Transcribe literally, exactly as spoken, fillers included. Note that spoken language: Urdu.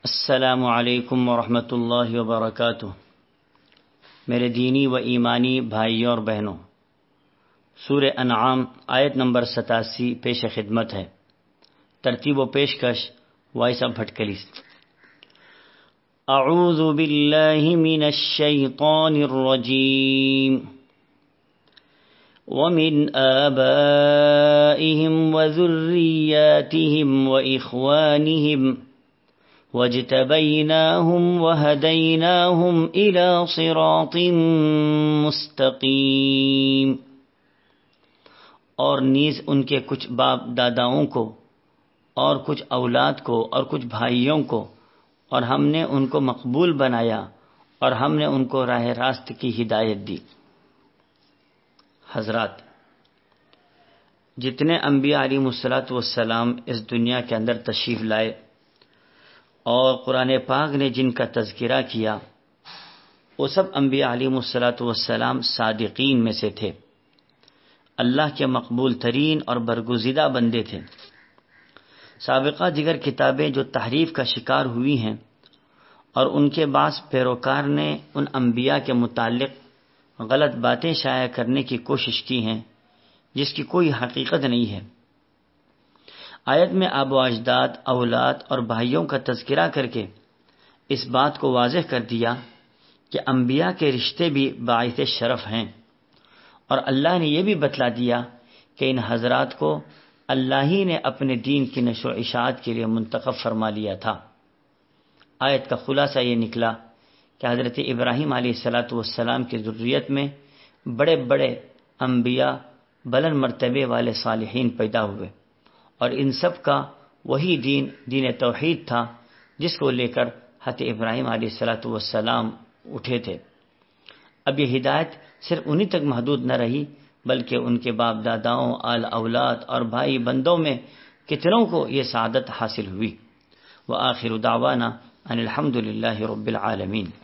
السلام علیکم ورحمۃ اللہ وبرکاتہ۔ میرے دینی و ایمانی بھائیوں اور بہنوں، سورہ انعام آیت نمبر ستاسی پیش خدمت ہے۔ ترتیب و پیشکش وائس آف بھٹکلی۔ اعوذ باللہ من الشیطان الرجیم۔ ومن آبائهم وذریاتهم وإخوانهم وَاجْتَبَيْنَاهُمْ وَهَدَيْنَاهُمْ إِلَى صِرَاطٍ مُسْتَقِيمٍ۔ اور نیز ان کے کچھ باپ داداؤں کو اور کچھ اولاد کو اور کچھ بھائیوں کو، اور ہم نے ان کو مقبول بنایا اور ہم نے ان کو راہ راست کی ہدایت دی۔ حضرات، جتنے انبیاء علیہ الصلوۃ والسلام اس دنیا کے اندر تشریف لائے اور قرآن پاک نے جن کا تذکرہ کیا، وہ سب انبیاء علیہ الصلوۃ والسلام صادقین میں سے تھے، اللہ کے مقبول ترین اور برگزیدہ بندے تھے۔ سابقہ دیگر کتابیں جو تحریف کا شکار ہوئی ہیں اور ان کے بعض پیروکار نے ان انبیاء کے متعلق غلط باتیں شائع کرنے کی کوشش کی ہیں، جس کی کوئی حقیقت نہیں ہے۔ آیت میں آب و اجداد، اولاد اور بھائیوں کا تذکرہ کر کے اس بات کو واضح کر دیا کہ انبیاء کے رشتے بھی باعث شرف ہیں، اور اللہ نے یہ بھی بتلا دیا کہ ان حضرات کو اللہ ہی نے اپنے دین کی نشر و اشاعت کے لیے منتخب فرما لیا تھا۔ آیت کا خلاصہ یہ نکلا کہ حضرت ابراہیم علیہ الصلوۃ والسلام کی ذریت میں بڑے بڑے انبیاء، بلند مرتبے والے صالحین پیدا ہوئے، اور ان سب کا وہی دین دین توحید تھا جس کو لے کر حضرت ابراہیم علیہ الصلوۃ والسلام اٹھے تھے۔ اب یہ ہدایت صرف انہی تک محدود نہ رہی، بلکہ ان کے باپ داداؤں، آل اولاد اور بھائی بندوں میں کتنوں کو یہ سعادت حاصل ہوئی۔ وآخر دعوانا ان الحمد للہ رب العالمین۔